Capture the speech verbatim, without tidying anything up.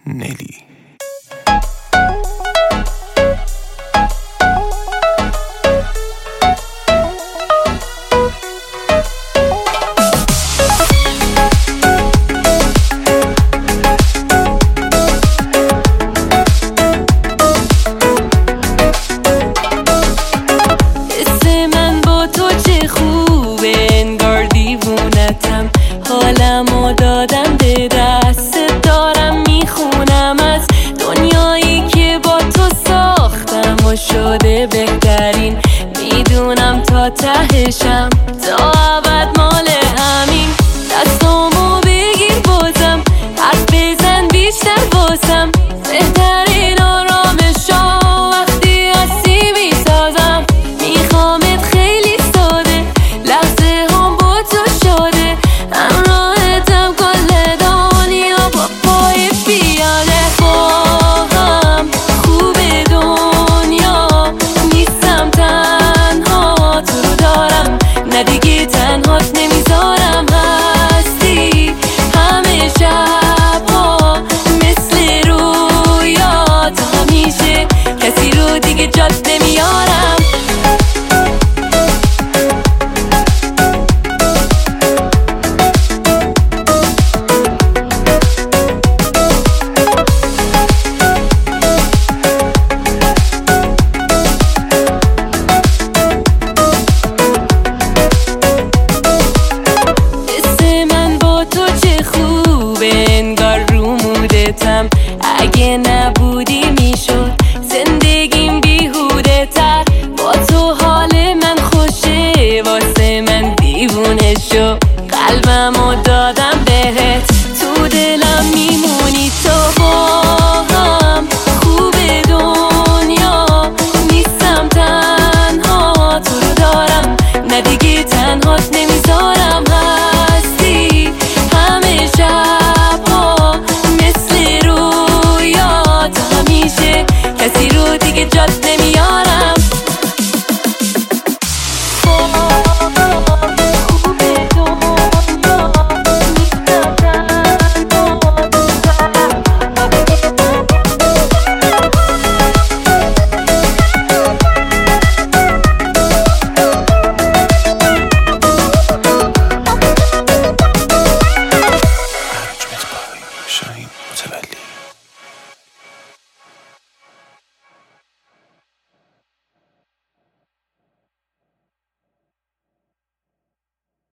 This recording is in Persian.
نلی. حالمو دادم به دست دارم میخونم از دنیایی که با تو ساختم و شده بهترین. میدونم تا تهشم تا ابد مال همین. دستامو بگیر بازم حرف بزن بیشتر واسم. بهترین آرامشا وقتی هستی میسازم. میخوامت خیلی ساده لحظه هم با تو شاده. همراهتم کل دنیا با پای پیاده. با هم خوب دنیا نیستم تنها تو رو دارم. نه دیگه تنهات نمیذارم. هستی همه شبها مثل رویا. تا همیشه کسی رو دیگه جاد نمیارم. انگار رو مودتم. اگه